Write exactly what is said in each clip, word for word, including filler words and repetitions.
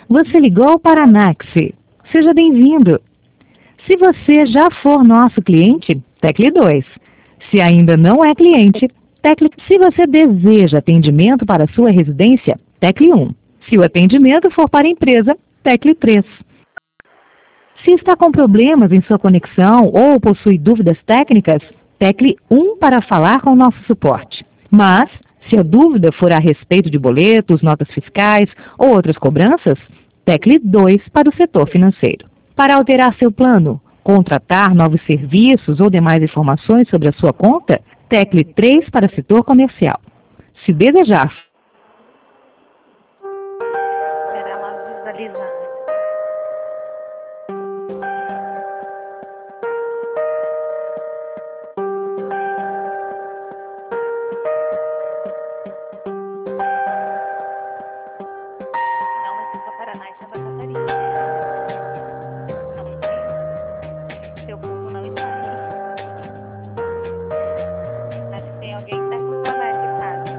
Você ligou para a Naxi. Seja bem-vindo. Se você já for nosso cliente, tecle dois. Se ainda não é cliente, tecle. Se você deseja atendimento para sua residência, tecle um. Se o atendimento for para a empresa, tecle três. Se está com problemas em sua conexão ou possui dúvidas técnicas, tecle um para falar com o nosso suporte. Mas, se a dúvida for a respeito de boletos, notas fiscais ou outras cobranças, tecle dois para o setor financeiro. Para alterar seu plano, contratar novos serviços ou demais informações sobre a sua conta, tecle três para o setor comercial. Se desejar... Espera ela visualizar. Não, esse é Paraná e Santa Catarina. Não, não tem. Seu povo não está aqui. Acho que tem alguém que está com saudade de casa.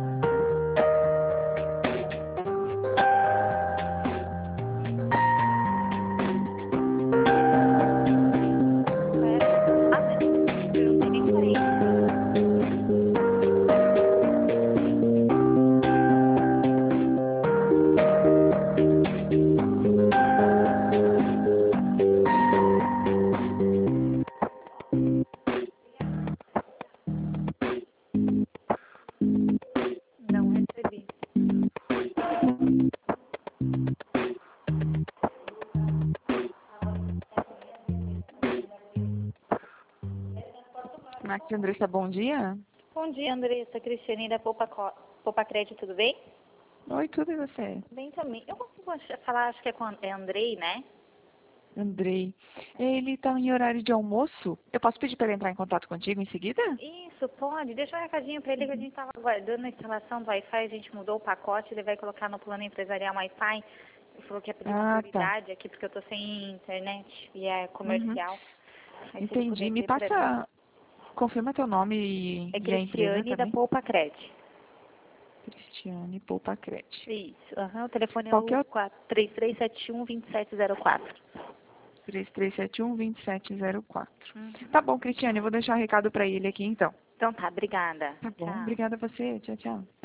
Espera. Ah, mas eu não sei nem por aí. Não recebi. Max Andressa, bom dia. Bom dia, Andressa. Cristiane da Poupa, Co- Poupa Crédito, tudo bem? Oi, tudo e você? Bem também. Eu consigo ach- falar, acho que é com a- é Andrei, né? Andrei. Ele está em horário de almoço. Eu posso pedir para ele entrar em contato contigo em seguida? Isso, pode. Deixa um recadinho pra ele que a gente estava aguardando a instalação do Wi-Fi, a gente mudou o pacote, ele vai colocar no plano empresarial Wi-Fi. Ele falou que ia pedir uma Ah, tá. prioridade aqui porque eu tô sem internet e é comercial. Aí, se ele Entendi. puder Me dizer pra mim. passa... Confirma teu nome e, É e a empresa Cristiane da também. Poupa Crédito. Cristiane Poupacrete. Isso. Aham, o telefone é Qual que é o o... quatro três três sete um, dois sete zero quatro. três três sete um, dois sete zero quatro. Uhum. Tá bom, Cristiane. Eu vou deixar um recado para ele aqui, então. Então tá, obrigada. Tá bom. Tchau. Obrigada a você. Tchau, tchau.